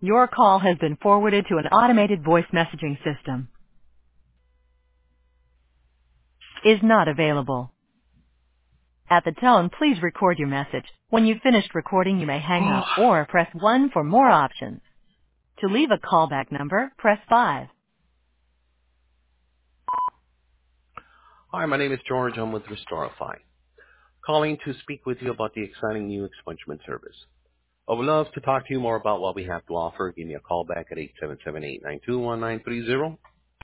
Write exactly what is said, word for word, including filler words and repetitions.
Your call has been forwarded to an automated voice messaging system. Is not available. At the tone, please record your message. When you've finished recording, you may hang Oh. up or press one for more options. To leave a callback number, press five. Hi, my name is George. I'm with Restorify. Calling to speak with you about the exciting new expungement service. I would love to talk to you more about what we have to offer. Give me a call back at eight seven seven, eight nine two, one nine three zero.